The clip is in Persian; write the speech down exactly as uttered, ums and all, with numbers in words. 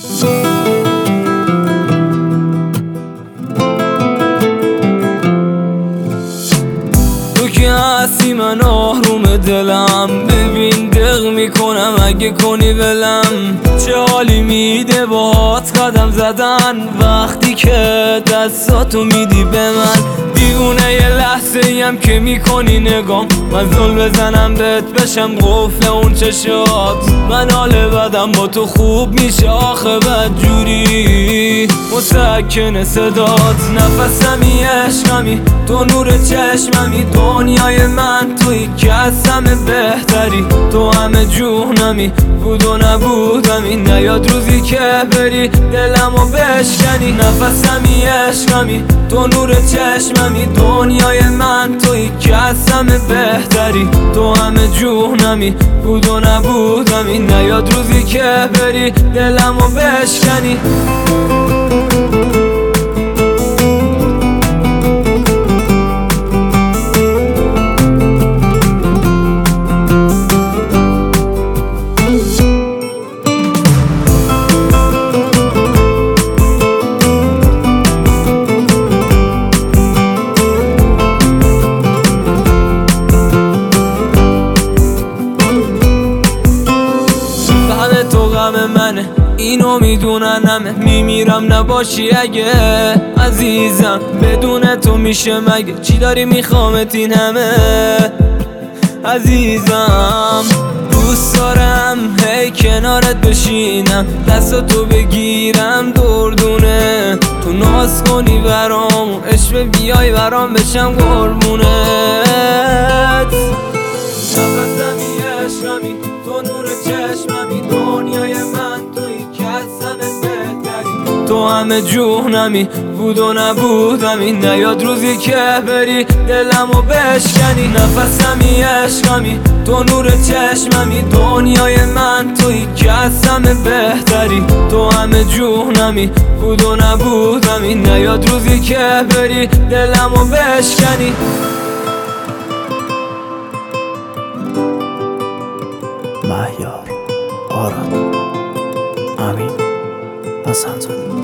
تو که هستی من آروم دلم، ببین دق میکنم اگه کنی ولم. چه حالی میده باهات قدم زدن، وقتی که دستاتو میدی به من. دیوونه یه لحظه ایم که میکنی نگام، من زل بزنم بهت بشم قفل اون چشات. من حال بدم با تو خوب میشه آخه بدجوری، مسکن صدات. نفسمی عشقمی تو نور چشممی، دنیای من توی که از همه بهتری. تو همه جونمی بود و نبودمی، نیاد روزی که بری دلمو بشکنی. نفسمی عشقمی تو نور چشممی، دنیای من توی که از همه بهتری. تو همه جونمی بود و نبودمی، نیاد روزی که بری دلمو بشکنی. منه اینو میدونن همه، میمیرم نباشی اگه عزیزم. بدون تو میشه مگه چی داری میخوامت این همه عزیزم. دوست دارم هی کنارت بشینم، دستاتو بگیرم دردونه. تو ناز کنی برام عشق بیای برام بشم قربونت. نفسمی عشقمی تو نور چشممی، دنیای من توی که از همه بهتری. تو همه جونمی بود و نبودمی، نیاد روزی که بری دلمو بشکنی. نفسمی عشقمی تو نور چشممی، دنیای من توی که از همه بهتری. تو همه جونمی بود و نبودمی، نیاد روزی که بری دلمو بشکنی. مهیار، آرام، امین، حسن زاده.